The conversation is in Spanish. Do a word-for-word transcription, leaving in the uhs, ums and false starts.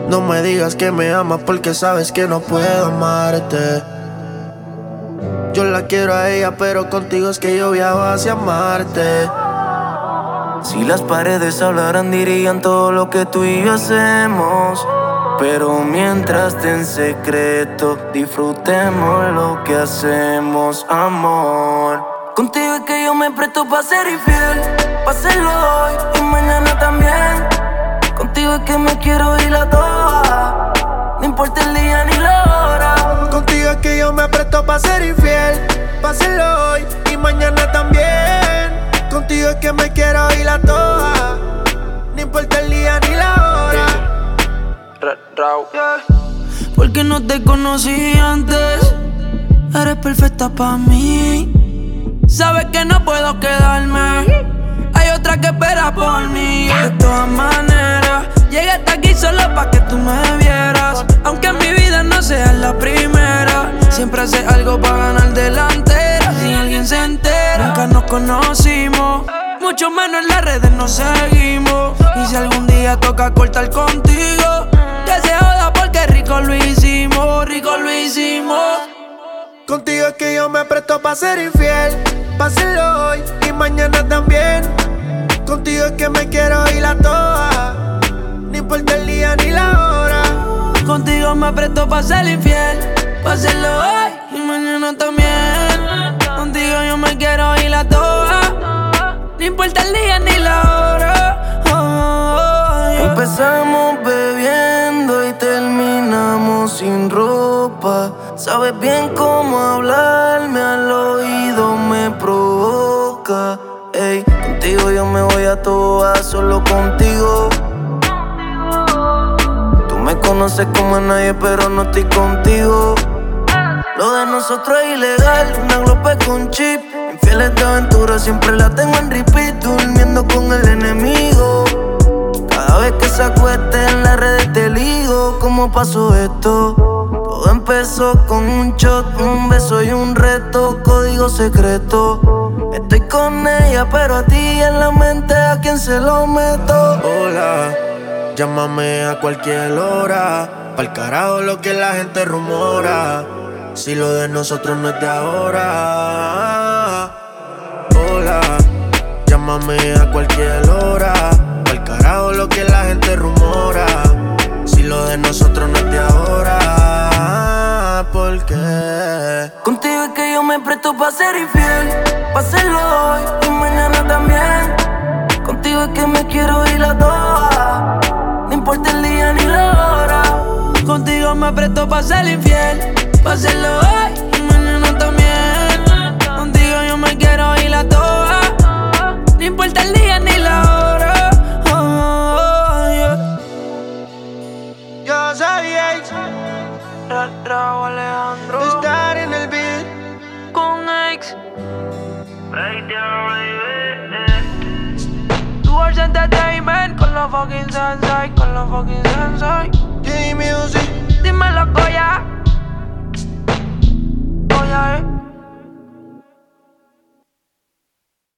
No me digas que me amas porque sabes que no puedo amarte. Yo la quiero a ella, pero contigo es que yo viajo hacia Marte. Si las paredes hablaran dirían todo lo que tú y yo hacemos. Pero mientras esté en secreto, disfrutemos lo que hacemos, amor. Contigo es que yo me presto pa' ser infiel, pa' hacerlo hoy y mañana también. Contigo es que me quiero ir a toa, no importa el día ni la hora. Contigo es que yo me presto pa' ser infiel, pa' hacerlo hoy y mañana también. Contigo es que me quiero ir a toa, no importa el día ni la hora. Yeah. Porque no te conocí antes, eres perfecta pa' mí. Sabes que no puedo quedarme, hay otra que espera por mí. De todas maneras, llegué hasta aquí solo pa' que tú me vieras. Aunque en mi vida no seas la primera, siempre haces algo pa' ganar delantera. Si alguien se entera, nunca nos conocimos, mucho menos en las redes nos seguimos. Y si algún día toca cortar contigo, que se joda porque rico lo hicimos, rico lo hicimos. Contigo es que yo me presto pa' ser infiel, pa' hacerlo hoy y mañana también. Contigo es que me quiero ir a toa, no importa el día ni la hora. Contigo me presto pa' ser infiel, pa' hacerlo hoy y mañana también. Contigo yo me quiero ir a toa, no importa el día ni la hora. Oh, oh, yeah. Empezamos bebiendo y terminamos sin ropa. Sabes bien cómo hablarme al oído, me provoca. Ey, contigo yo me voy a toa, solo contigo. Tú me conoces como a nadie, pero no estoy contigo. Lo de nosotros es ilegal, una glope con chip. Infieles de aventura, siempre la tengo en repeat, durmiendo con el enemigo. Cada vez que se acueste en las redes te ligo. ¿Cómo pasó esto? Todo empezó con un shot, un beso y un reto, código secreto. Estoy con ella, pero a ti en la mente, ¿a quién se lo meto? Hola, llámame a cualquier hora, pa'l carajo lo que la gente rumora. Si lo de nosotros no es de ahora. Hola, llámame a cualquier hora, pa'l carajo lo que la gente rumora. Si lo de nosotros no es de ahora. ¿Por qué? Contigo es que yo me presto pa' ser infiel, pa' hacerlo hoy y mañana también. Contigo es que me quiero ir a toa, no importa el día ni la hora. Contigo me presto pa' ser infiel, pa' hacerlo hoy y mañana también. Contigo yo me quiero ir a toa, no importa el día ni la hora. Oh, oh, yeah. Yo soy X, Raúl Alejandro, estar en el beat con X. Towards Entertainment con los fucking sensei, con los fucking sensei. J Music. Dímelo, Goya. Goya, eh.